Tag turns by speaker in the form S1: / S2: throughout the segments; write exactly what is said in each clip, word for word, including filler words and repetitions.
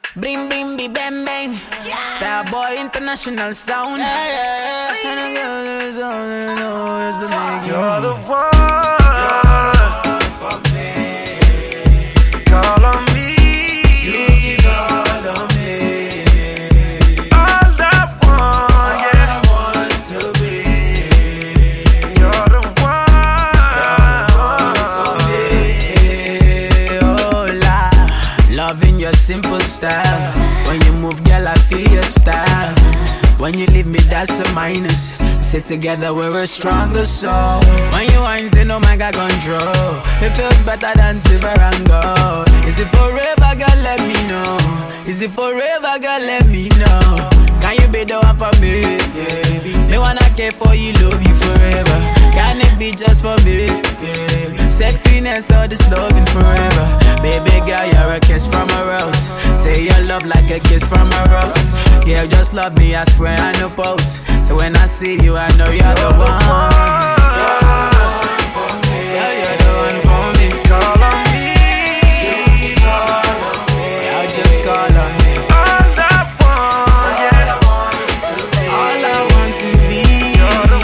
S1: Bring, bring, be bang, bang. Yeah. Starboy International Sound. Yeah, yeah, yeah.
S2: You're the one for me. Call on me. You can call on me. All I want, yeah, I want to be. You're the one for me.
S1: Oh, Lord. Loving your simple style. When you move, girl, I feel your style. When you leave me, that's a minus. Sit together, we're a stronger soul. When you whine, say no man got control. It feels better than silver and gold. Is it forever, girl, let me know. Is it forever, girl, let me know. Can you be the one for me? Yeah. Me wanna care for you, love you forever. Can it be just for me? Yeah. Sexiness or this loving forever. Baby girl, you're a kiss from a rose. Say your love like a kiss from a rose. Yeah, just love me, I swear I no pose. So when I see you, I know you're, you're the one.
S2: For me.
S1: Yeah, you're the one for me.
S2: Call on me. You can call on me.
S1: Yeah, just call on me.
S2: All I want, yeah,
S1: all I want to be.
S2: you're the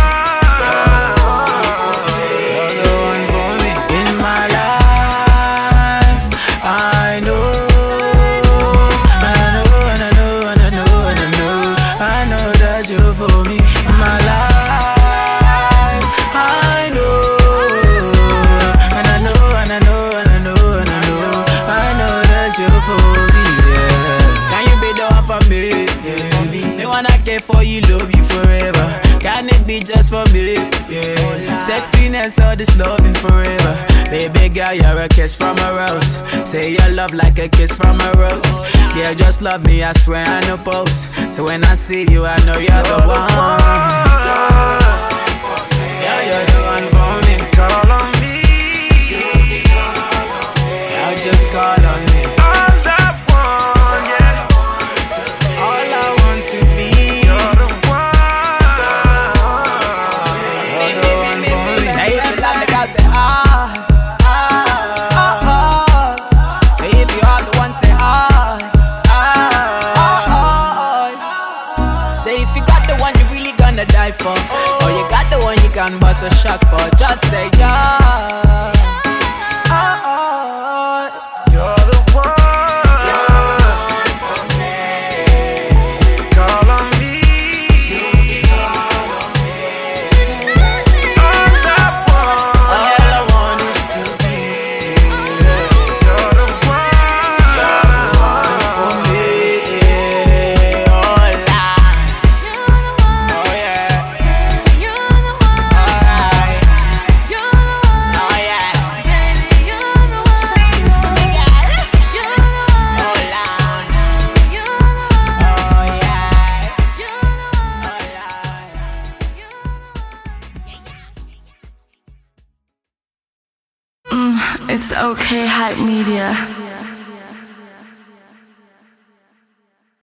S2: one.
S1: You're the one for me. In my life, I know. I know, and I know, and I know, and I know. I know that you're for me. In my life, I know. And I know, and I know, and I know, and I know. I know that you're for me, yeah. Can you be the one for me? Yeah. Me wanna care for you, love you forever. Can it be just for me? Yeah. Sexiness or this loving forever. Baby girl, you're a kiss from a rose. Say your love like a kiss from a rose. Yeah, just love me, I swear I no pose. So when I see you, I know you're the one. Yeah, you're the one for me.
S2: Call on me.
S1: Yeah, just call on me.
S2: All I want, yeah,
S1: All I want to be.
S2: you're the one.
S1: Say if you love me, girl, say ah, ah, ah, ah. Say if you are the one, say ah, ah, ah, ah. Say if you got the one you really gonna die for, or you got the one you can bust a shot for, just say yeah. Ah, ah.
S2: You're the one for me. Call on me. All I want,
S1: All I want is to be
S2: you're the one
S1: for me. Oh, Lord. Oh, yeah. Alright. Oh, yeah. Sing for me, girl. Oh, Lord. Oh, yeah.
S3: It's okay, hype media.